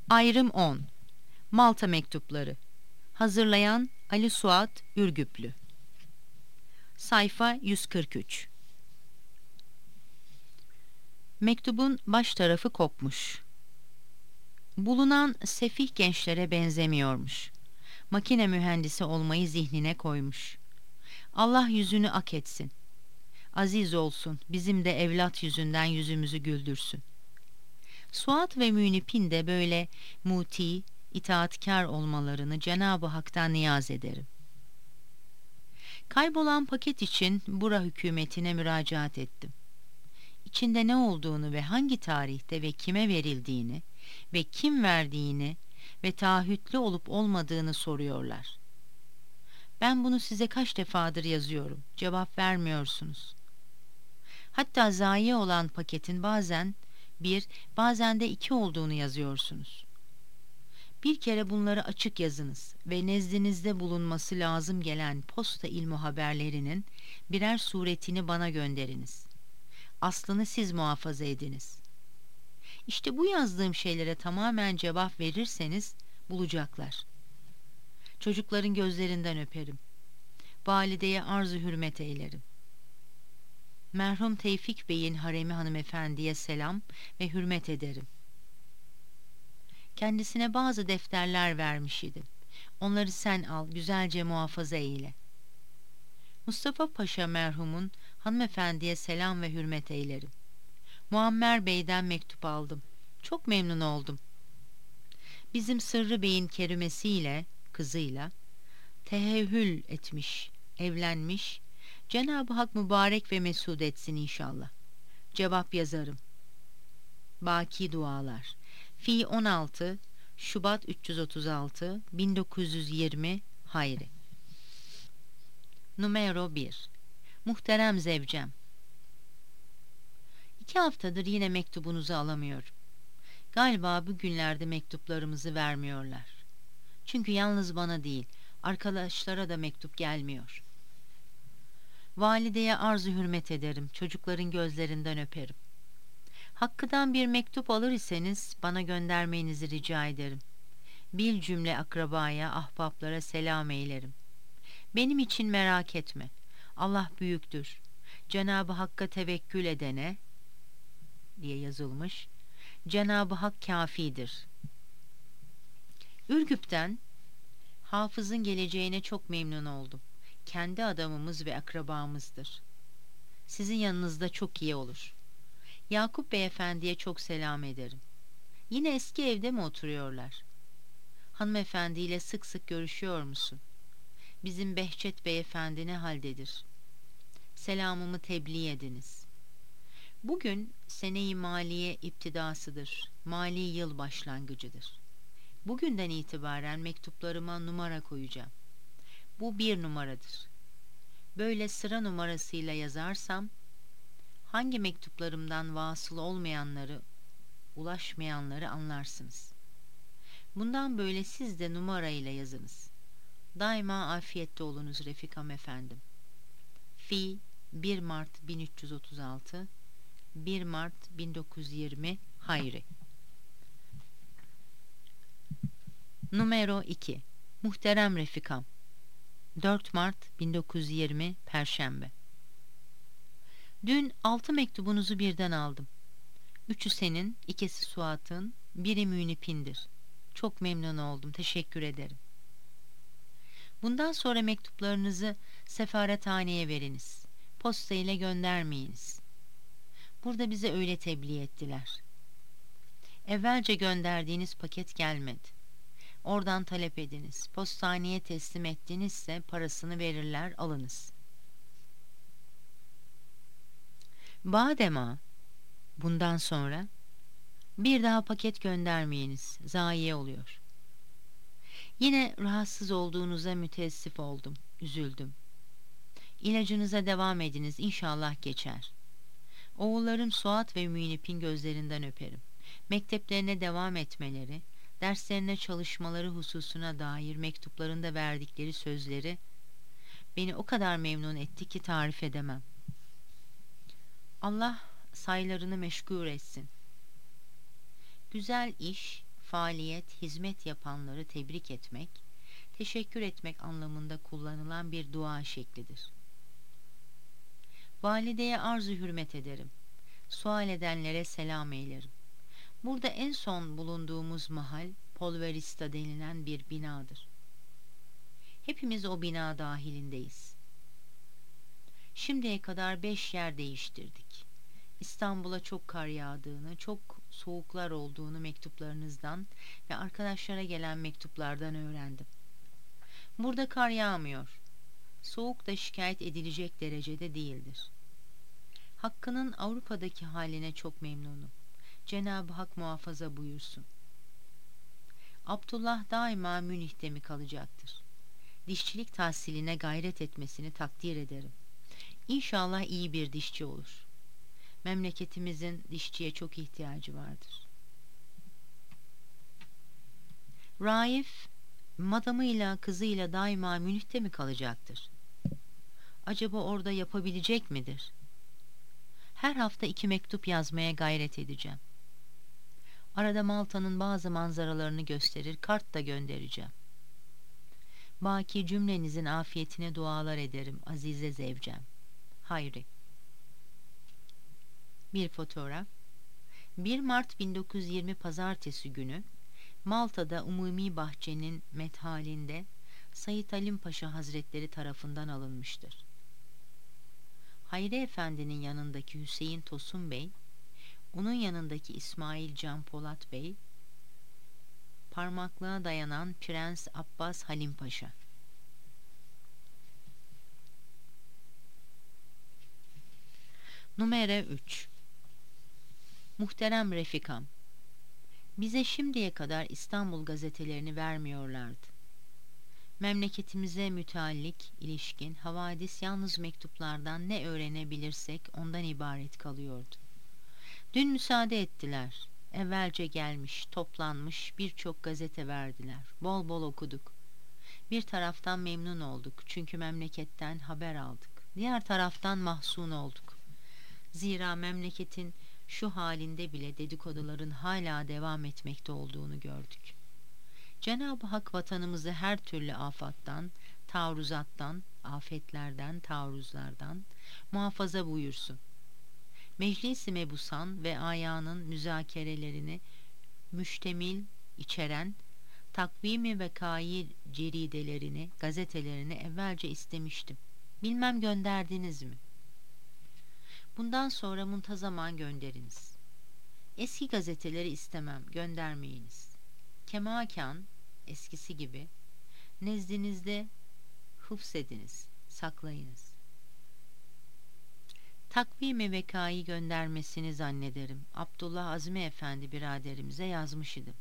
Ayrım 10. Malta Mektupları. Hazırlayan Ali Suat Ürgüplü. Sayfa 143. Mektubun baş tarafı kopmuş. Bulunan sefih gençlere benzemiyormuş. Makine mühendisi olmayı zihnine koymuş. Allah yüzünü ak etsin. Aziz olsun, bizim de evlat yüzünden yüzümüzü güldürsün. Suat ve Münip'in de böyle muti, itaatkar olmalarını Cenab-ı Hak'tan niyaz ederim. Kaybolan paket için Bura hükümetine müracaat ettim. İçinde ne olduğunu ve hangi tarihte ve kime verildiğini ve kim verdiğini ve taahhütlü olup olmadığını soruyorlar. Ben bunu size kaç defadır yazıyorum, cevap vermiyorsunuz. Hatta zayi olan paketin bazen bir, bazen de iki olduğunu yazıyorsunuz. Bir kere bunları açık yazınız ve nezdinizde bulunması lazım gelen posta ilmi haberlerinin birer suretini bana gönderiniz. Aslını siz muhafaza ediniz. İşte bu yazdığım şeylere tamamen cevap verirseniz bulacaklar. Çocukların gözlerinden öperim. Valideye arz-ı hürmet eylerim. Merhum Tevfik Bey'in haremi hanımefendiye selam ve hürmet ederim. Kendisine bazı defterler vermiş idim. Onları sen al, güzelce muhafaza eyle. Mustafa Paşa merhumun hanımefendiye selam ve hürmet eylerim. Muammer Bey'den mektup aldım. Çok memnun oldum. Bizim Sırrı Bey'in kerimesiyle, kızıyla tehevhül etmiş, evlenmiş. Cenab-ı Hak mübarek ve mesud etsin inşallah. Cevap yazarım. Baki dualar. Fi 16 Şubat 336 1920 Hayri. Numero 1. Muhterem zevcem. 2 haftadır yine mektubunuzu alamıyorum. Galiba bugünlerde mektuplarımızı vermiyorlar. Çünkü yalnız bana değil, arkadaşlara da mektup gelmiyor. Valideye arz-ı hürmet ederim, çocukların gözlerinden öperim. Hakkı'dan bir mektup alır iseniz bana göndermenizi rica ederim. Bil cümle akrabaya, ahbaplara selam eylerim. Benim için merak etme. Allah büyüktür. Cenab-ı Hakk'a tevekkül edene diye yazılmış. Cenab-ı Hak kâfidir. Ürgüp'ten Hafız'ın geleceğine çok memnun oldum. Kendi adamımız ve akrabamızdır. Sizin yanınızda çok iyi olur. Yakup Beyefendi'ye çok selam ederim. Yine eski evde mi oturuyorlar? Hanımefendiyle sık sık görüşüyor musun? Bizim Behçet Beyefendi ne haldedir? Selamımı tebliğ ediniz. Bugün sene-i maliye iptidasıdır. Mali yıl başlangıcıdır. Bugünden itibaren mektuplarıma numara koyacağım. Bu 1 numaradır. Böyle sıra numarasıyla yazarsam, hangi mektuplarımdan vasıl olmayanları, ulaşmayanları anlarsınız. Bundan böyle siz de numarayla yazınız. Daima afiyette olunuz Refikam efendim. Fi 1 Mart 1336 1 Mart 1920 Hayri. Numero 2. Muhterem Refikam. 4 Mart 1920 Perşembe. Dün 6 mektubunuzu birden aldım. 3'ü senin, 2'si Suat'ın, 1'i Münip'indir. Çok memnun oldum, teşekkür ederim. Bundan sonra mektuplarınızı sefarethaneye veriniz. Posta ile göndermeyiniz. Burada bize öyle tebliğ ettiler. Evvelce gönderdiğiniz paket gelmedi. Oradan talep ediniz. Postaneye teslim ettinizse parasını verirler, alınız. Badema, bundan sonra bir daha paket göndermeyiniz. Zayiye oluyor. Yine rahatsız olduğunuza müteessif oldum. Üzüldüm. İlacınıza devam ediniz. İnşallah geçer. Oğullarım Suat ve Münip'in gözlerinden öperim. Mekteplerine devam etmeleri, derslerine çalışmaları hususuna dair mektuplarında verdikleri sözleri beni o kadar memnun etti ki tarif edemem. Allah saylarını meşgul etsin. Güzel iş, faaliyet, hizmet yapanları tebrik etmek, teşekkür etmek anlamında kullanılan bir dua şeklidir. Valideye arzu hürmet ederim. Sual edenlere selam eylerim. Burada en son bulunduğumuz mahal Polverista denilen bir binadır. Hepimiz o bina dahilindeyiz. Şimdiye kadar 5 yer değiştirdik. İstanbul'a çok kar yağdığını, çok soğuklar olduğunu mektuplarınızdan ve arkadaşlara gelen mektuplardan öğrendim. Burada kar yağmıyor. Soğuk da şikayet edilecek derecede değildir. Hakkı'nın Avrupa'daki haline çok memnunum. Cenab-ı Hak muhafaza buyursun. Abdullah daima Münih'te mi kalacaktır? Dişçilik tahsiline gayret etmesini takdir ederim. İnşallah iyi bir dişçi olur. Memleketimizin dişçiye çok ihtiyacı vardır. Raif, madamıyla kızıyla daima Münih'te mi kalacaktır? Acaba orada yapabilecek midir? Her hafta 2 mektup yazmaya gayret edeceğim. Arada Malta'nın bazı manzaralarını gösterir, kart da göndereceğim. Baki cümlenizin afiyetine dualar ederim azize zevcem. Hayri. Bir fotoğraf. 1 Mart 1920 Pazartesi günü Malta'da Umumi Bahçe'nin methalinde Said Halim Paşa Hazretleri tarafından alınmıştır. Hayri Efendi'nin yanındaki Hüseyin Tosun Bey, onun yanındaki İsmail Can Polat Bey, parmaklığa dayanan Prens Abbas Halim Paşa. Numara 3. Muhterem Refikam, bize şimdiye kadar İstanbul gazetelerini vermiyorlardı. Memleketimize müteallik, ilişkin, havadis yalnız mektuplardan ne öğrenebilirsek ondan ibaret kalıyordu. Dün müsaade ettiler. Evvelce gelmiş, toplanmış birçok gazete verdiler. Bol bol okuduk. Bir taraftan memnun olduk çünkü memleketten haber aldık. Diğer taraftan mahzun olduk. Zira memleketin şu halinde bile dedikoduların hala devam etmekte olduğunu gördük. Cenab-ı Hak vatanımızı her türlü afattan, taarruzattan, afetlerden, taarruzlardan muhafaza buyursun. Meclis-i Mebusan ve ayağının müzakerelerini müştemil içeren takvimi ve kayi ceridelerini, gazetelerini evvelce istemiştim. Bilmem gönderdiniz mi? Bundan sonra muntazaman gönderiniz. Eski gazeteleri istemem, göndermeyiniz. Kemakan, eskisi gibi, nezdinizde hıfzediniz, saklayınız. Takvim-i vekayı göndermesini zannederim. Abdullah Azmi Efendi biraderimize yazmış idim.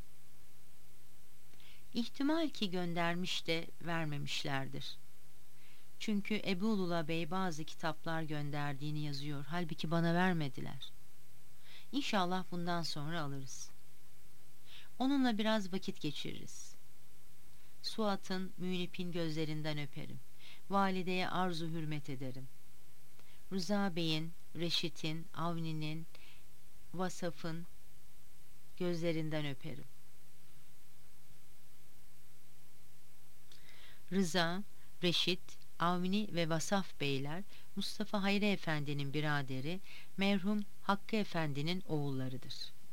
İhtimal ki göndermiş de vermemişlerdir. Çünkü Ebu'lula Bey bazı kitaplar gönderdiğini yazıyor. Halbuki bana vermediler. İnşallah bundan sonra alırız. Onunla biraz vakit geçiririz. Suat'ın, Münip'in gözlerinden öperim. Valideye arzu hürmet ederim. Rıza Bey'in, Reşit'in, Avni'nin, Vasaf'ın gözlerinden öperim. Rıza, Reşit, Avni ve Vasaf beyler Mustafa Hayri Efendi'nin biraderi, merhum Hakkı Efendi'nin oğullarıdır.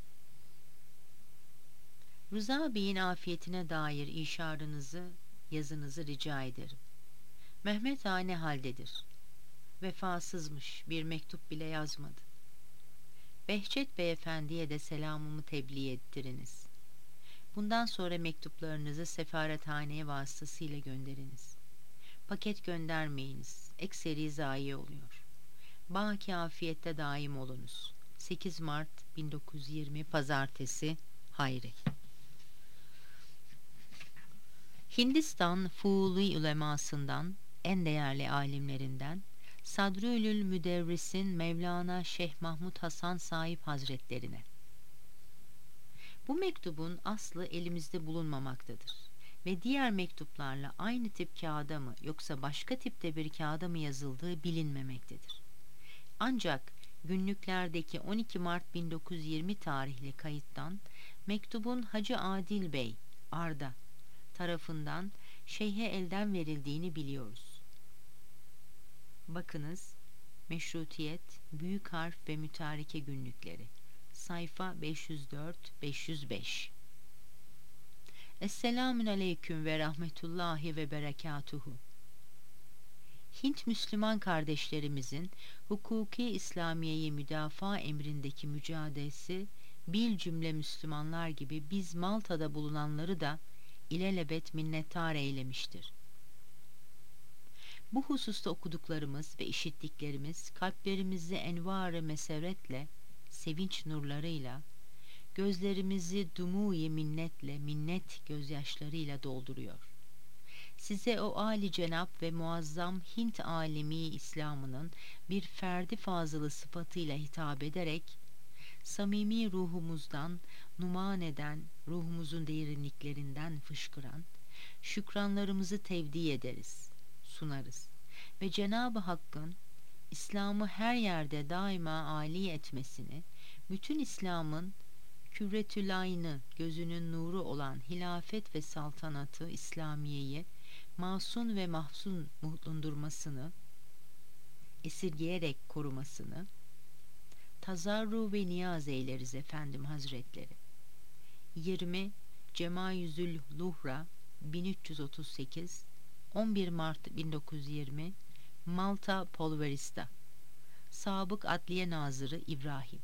Rıza Bey'in afiyetine dair işarınızı, yazınızı rica ederim. Mehmet Ağa ne haldedir? Vefasızmış, bir mektup bile yazmadı. Behçet Beyefendi'ye de selamımı tebliğ ettiriniz. Bundan sonra mektuplarınızı sefarethaneye vasıtasıyla gönderiniz. Paket göndermeyiniz, ekseri zayi oluyor. Baki afiyette daim olunuz. 8 Mart 1920 Pazartesi. Hayri. Hindistan Fuuli ulemasından, en değerli alimlerinden Sadrülül Müderris'in Mevlana Şeyh Mahmud Hasan Sahip Hazretlerine. Bu mektubun aslı elimizde bulunmamaktadır ve diğer mektuplarla aynı tip kağıda mı yoksa başka tipte bir kağıda mı yazıldığı bilinmemektedir. Ancak günlüklerdeki 12 Mart 1920 tarihli kayıttan Mektubun Hacı Adil Bey, Arda tarafından şeyhe elden verildiğini biliyoruz. Bakınız, Meşrutiyet, Büyük Harf ve Mütareke Günlükleri, sayfa 504-505. Esselamün aleyküm ve rahmetullahi ve berekatuhu. Hint Müslüman kardeşlerimizin hukuki İslamiye'yi müdafaa emrindeki mücadelesi bil cümle Müslümanlar gibi biz Malta'da bulunanları da ilelebet minnettar eylemiştir. Bu hususta okuduklarımız ve işittiklerimiz kalplerimizi envar-ı meseretle, sevinç nurlarıyla, gözlerimizi dumu-i minnetle, minnet gözyaşlarıyla dolduruyor. Size o âli cenap ve muazzam Hint alemi İslam'ının bir ferdi fazılı sıfatıyla hitap ederek, samimi ruhumuzdan numan eden, ruhumuzun derinliklerinden fışkıran, şükranlarımızı tevdi ederiz, sunarız ve Cenab-ı Hakk'ın İslam'ı her yerde daima âli etmesini, bütün İslam'ın kürretül aynı, gözünün nuru olan hilafet ve saltanatı İslamiye'yi masun ve mahzun bulundurmasını, esirgeyerek korumasını, tazarru ve niyaz eyleriz efendim hazretleri. 20 Cemayüzül Luhra 1338 11 Mart 1920 Malta Polverista. Sabık Adliye Nazırı İbrahim.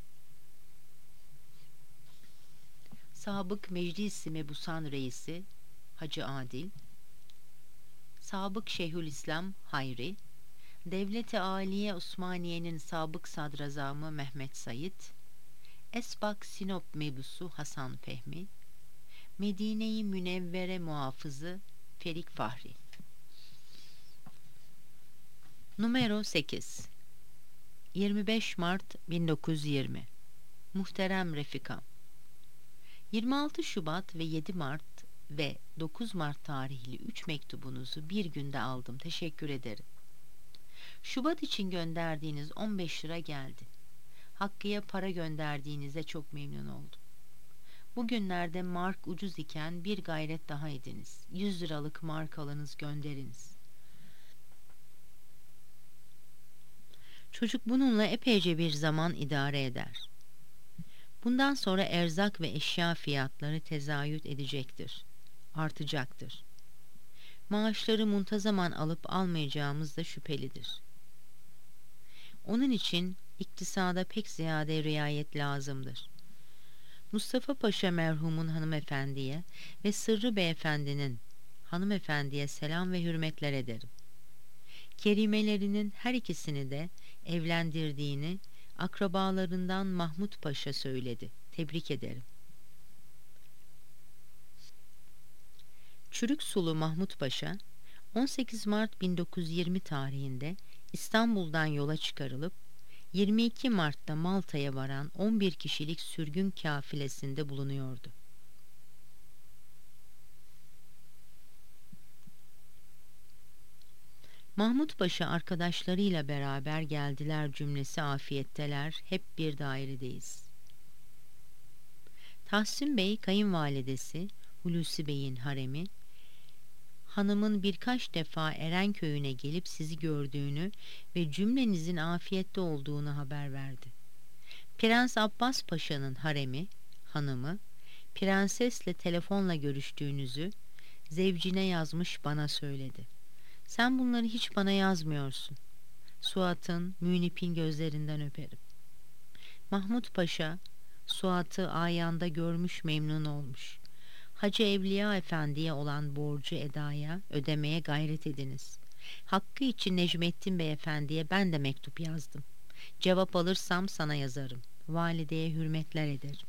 Sabık Meclis-i Mebusan Reisi Hacı Adil. Sabık Şeyhülislam Hayri. Devlet-i Aliye Osmaniye'nin sabık sadrazamı Mehmet Said. Esbak Sinop Mebusu Hasan Fehmi. Medine-i Münevvere Muhafızı Ferik Fahri. Numero 8 25 Mart 1920 Muhterem Refikam, 26 Şubat ve 7 Mart ve 9 Mart tarihli 3 mektubunuzu bir günde aldım. Teşekkür ederim. Şubat için gönderdiğiniz 15 lira geldi. Hakkı'ya para gönderdiğinize çok memnun oldum. Bugünlerde mark ucuz iken bir gayret daha ediniz. 100 liralık mark alınız gönderiniz. Çocuk bununla epeyce bir zaman idare eder. Bundan sonra erzak ve eşya fiyatları tezayüt edecektir, artacaktır. Maaşları muntazaman alıp almayacağımız da şüphelidir. Onun için iktisada pek ziyade riayet lazımdır. Mustafa Paşa merhumun hanımefendiye ve Sırrı Beyefendinin hanımefendiye selam ve hürmetler ederim. Kerimelerinin her ikisini de evlendirdiğini akrabalarından Mahmut Paşa söyledi. Tebrik ederim. Çürük Sulu Mahmut Paşa 18 Mart 1920 tarihinde İstanbul'dan yola çıkarılıp 22 Mart'ta Malta'ya varan 11 kişilik sürgün kafilesinde bulunuyordu. Mahmut Paşa arkadaşlarıyla beraber geldiler, cümlesi afiyetteler, hep bir dairedeyiz. Tahsin Bey kayınvalidesi Hulusi Bey'in haremi, hanımın birkaç defa Erenköy'üne gelip sizi gördüğünü ve cümlenizin afiyette olduğunu haber verdi. Prens Abbas Paşa'nın haremi, hanımı, prensesle telefonla görüştüğünüzü zevcine yazmış bana söyledi. Sen bunları hiç bana yazmıyorsun. Suat'ın, Münip'in gözlerinden öperim. Mahmut Paşa, Suat'ı ayağında görmüş, memnun olmuş. Hacı Evliya Efendi'ye olan borcu edaya, ödemeye gayret ediniz. Hakkı için Necmettin Beyefendi'ye ben de mektup yazdım. Cevap alırsam sana yazarım. Valideye hürmetler ederim.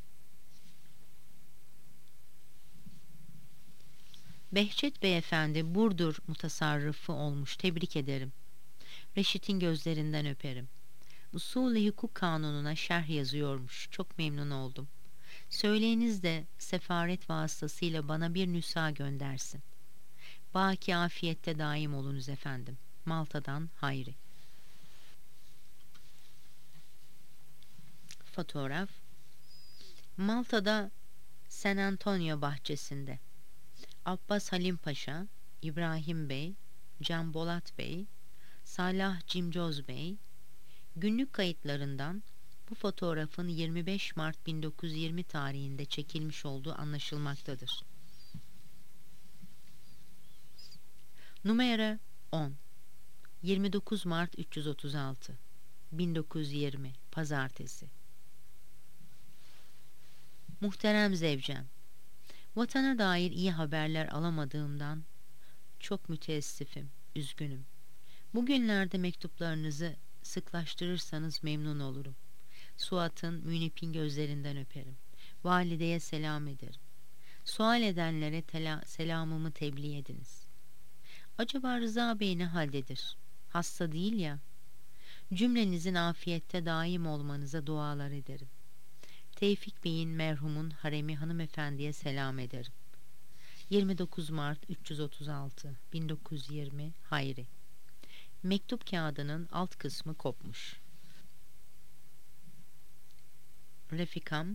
Behçet Beyefendi Burdur mutasarrıfı olmuş. Tebrik ederim. Reşit'in gözlerinden öperim. Usul-i hukuk kanununa şerh yazıyormuş. Çok memnun oldum. Söyleyiniz de sefaret vasıtasıyla bana bir nüsha göndersin. Baki afiyette daim olunuz efendim. Malta'dan Hayri. Fotoğraf. Malta'da San Antonio bahçesinde. Abbas Halim Paşa, İbrahim Bey, Can Bolat Bey, Salah Cimcoz Bey. Günlük kayıtlarından bu fotoğrafın 25 Mart 1920 tarihinde çekilmiş olduğu anlaşılmaktadır. Numara 10. 29 Mart 336 1920 Pazartesi. Muhterem zevcem, vatana dair iyi haberler alamadığımdan çok müteessifim, üzgünüm. Bugünlerde mektuplarınızı sıklaştırırsanız memnun olurum. Suat'ın, Münip'in gözlerinden öperim. Valideye selam ederim. Sual edenlere selamımı tebliğ ediniz. Acaba Rıza Bey ne haldedir? Hasta değil ya. Cümlenizin afiyette daim olmanıza dualar ederim. Tevfik Bey'in merhumun haremi hanımefendiye selam ederim. 29 Mart 336 1920 Hayri. Mektup kağıdının alt kısmı kopmuş. Refikam,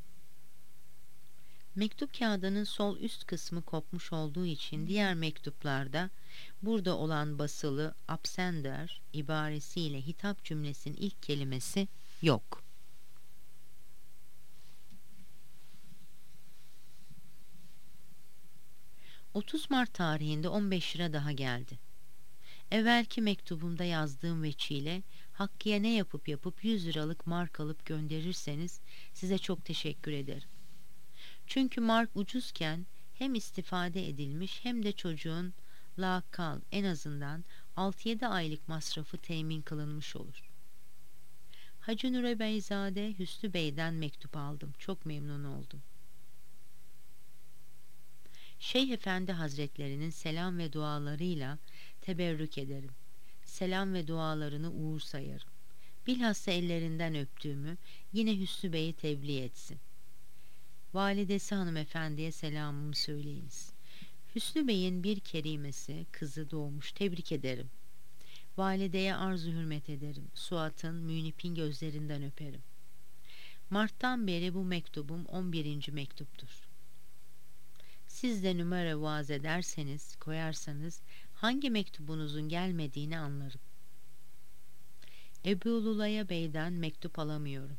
mektup kağıdının sol üst kısmı kopmuş olduğu için diğer mektuplarda burada olan basılı absender ibaresiyle hitap cümlesinin ilk kelimesi yok. ...30 Mart tarihinde 15 lira daha geldi. Evvelki mektubumda yazdığım veçile Hakkı'ya ne yapıp 100 liralık mark alıp gönderirseniz size çok teşekkür ederim. Çünkü mark ucuzken hem istifade edilmiş hem de çocuğun lakkal en azından 6-7 aylık masrafı temin kılınmış olur. Hacı Nure Beyzade Hüsnü Bey'den mektup aldım. Çok memnun oldum. Şeyh Efendi Hazretlerinin selam ve dualarıyla teberrük ederim. Selam ve dualarını uğur sayarım. Bilhassa ellerinden öptüğümü yine Hüsnü Bey'e tebliğ etsin. Validesi hanımefendiye selamımı söyleyiniz. Hüsnü Bey'in bir kerimesi, kızı doğmuş. Tebrik ederim. Valideye arzu hürmet ederim. Suat'ın, Münip'in gözlerinden öperim. Mart'tan beri bu mektubum 11. mektuptur. Siz de numara vaaz ederseniz, koyarsanız hangi mektubunuzun gelmediğini anlarım. Ebu'lulaya Bey'den mektup alamıyorum.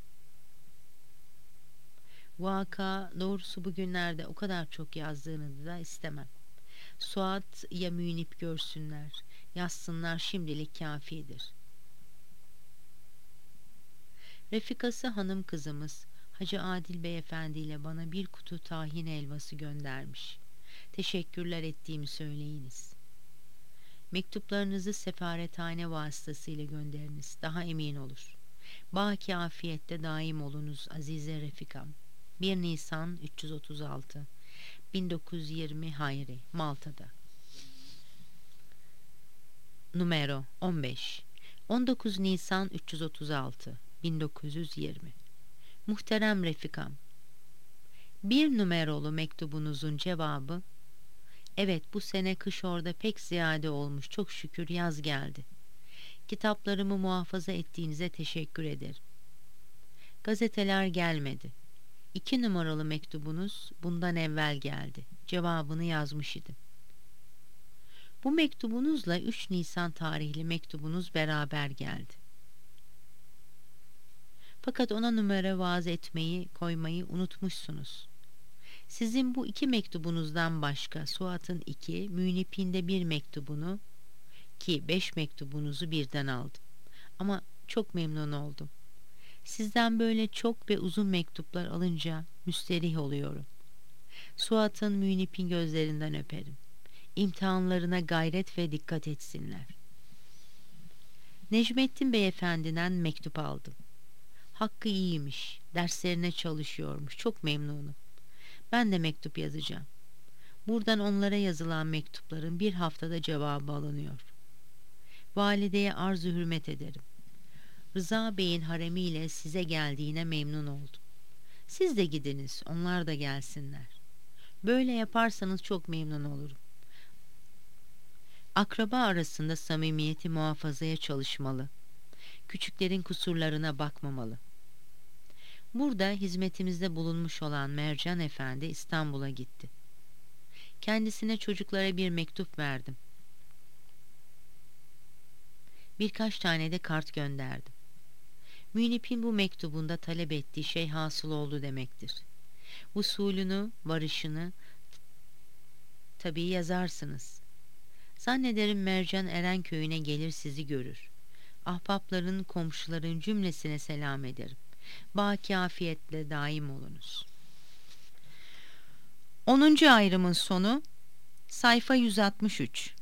Vaka doğrusu bugünlerde o kadar çok yazdığını da istemem. Suat ya Münip görsünler, yazsınlar şimdilik kafidir. Refikası hanım kızımız Hacı Adil Beyefendi ile bana bir kutu tahin helvası göndermiş. Teşekkürler ettiğimi söyleyiniz. Mektuplarınızı sefarethane vasıtasıyla gönderiniz. Daha emin olur. Baki afiyette daim olunuz azize Refikam. 1 Nisan 336 1920 Hayri, Malta'da. Numero 15 19 Nisan 336 1920 Muhterem Refikam, bir numarolu mektubunuzun cevabı, evet bu sene kış orada pek ziyade olmuş, çok şükür yaz geldi. Kitaplarımı muhafaza ettiğinize teşekkür ederim. Gazeteler gelmedi. 2 numaralı mektubunuz bundan evvel geldi. Cevabını yazmış idim. Bu mektubunuzla 3 Nisan tarihli mektubunuz beraber geldi. Fakat ona numara vaaz etmeyi, koymayı unutmuşsunuz. Sizin bu 2 mektubunuzdan başka Suat'ın 2, Münip'in de 1 mektubunu ki 5 mektubunuzu birden aldım. Ama çok memnun oldum. Sizden böyle çok ve uzun mektuplar alınca müsterih oluyorum. Suat'ın, Münip'in gözlerinden öperim. İmtihanlarına gayret ve dikkat etsinler. Necmettin Beyefendiden mektup aldım. Hakkı iyiymiş, derslerine çalışıyormuş, çok memnunum. Ben de mektup yazacağım. Buradan onlara yazılan mektupların bir haftada cevabı alınıyor. Valideye arzu hürmet ederim. Rıza Bey'in haremiyle size geldiğine memnun oldum. Siz de gidiniz, onlar da gelsinler. Böyle yaparsanız çok memnun olurum. Akraba arasında samimiyeti muhafazaya çalışmalı. Küçüklerin kusurlarına bakmamalı. Burada hizmetimizde bulunmuş olan Mercan Efendi İstanbul'a gitti. Kendisine çocuklara bir mektup verdim. Birkaç tane de kart gönderdim. Münip'in bu mektubunda talep ettiği şey hasıl oldu demektir. Usulünü, varışını tabii yazarsınız. Zannederim Mercan Erenköy'üne gelir sizi görür. Ahbapların, komşuların cümlesine selam ederim. Baki afiyetle daim olunuz. 10. ayrımın sonu sayfa 163.